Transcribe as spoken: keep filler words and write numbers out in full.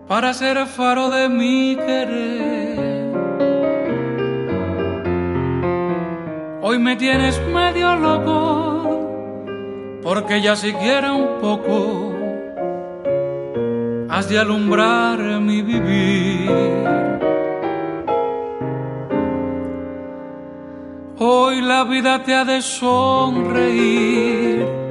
para ser faro de mi querer. Hoy me tienes medio loco, porque ya siquiera un poco has de alumbrar mi vivir. Hoy la vida te ha de sonreír